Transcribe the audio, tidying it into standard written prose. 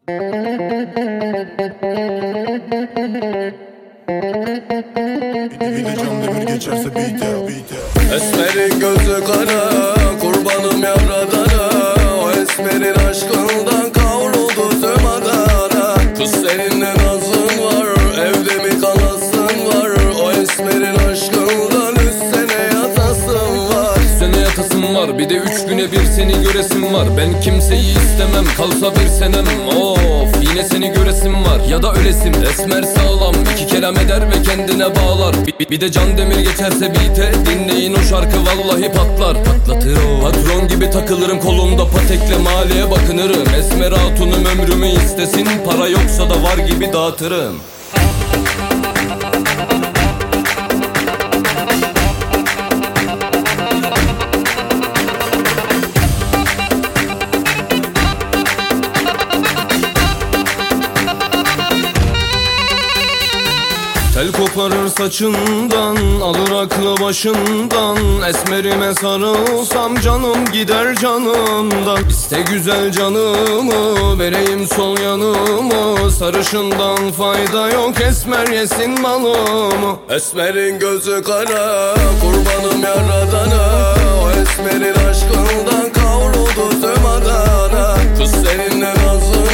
Bir de Can Demir geçerse beat'e. Esmerin gözü kara, kurbanım yavradana. O esmerin aşkından kavruldu tüm Adana. Kız seninle nazın var, evde mi kalasın var. O esmerin aşkından 3 sene yatasın var. 3 sene yatasın var, bir de 3 güne bir seni göresim var. Ben kimseyi istemem, kalsa bir senem. Of, yine seni göresim var, ya da ölesim. Esmer sağlam, 2 kelam eder ve kendine bağlar. Bir de Can Demir geçerse beat'e, dinleyin o şarkı vallahi patlar. Patlatır o. Patron gibi takılırım kolumda patekle, mahalleye bakınırım. Esmer hatunum ömrümü istesin, para yoksa da var gibi dağıtırım. Tel koparır saçından, alır aklı başından. Esmerime sarılsam canım gider canımdan. İste güzel canımı, vereyim sol yanımı. Sarışından fayda yok, esmer yesin malımı. Esmerin gözü kara, kurbanım yaradana. O esmerin aşkından kavruldu tüm Adana. Kız seninle nazın